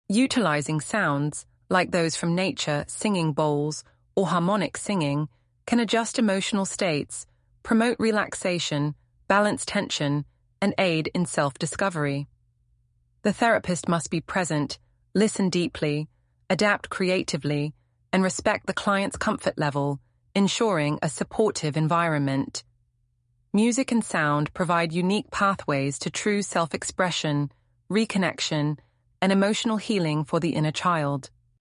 Utilizing sounds, like those from nature, singing bowls, or harmonic singing, can adjust emotional states, promote relaxation, balance tension, and aid in self-discovery. The therapist must be present, listen deeply, adapt creatively, and respect the client's comfort level, ensuring a supportive environment. Music and sound provide unique pathways to true self-expression, reconnection, and emotional healing for the inner child.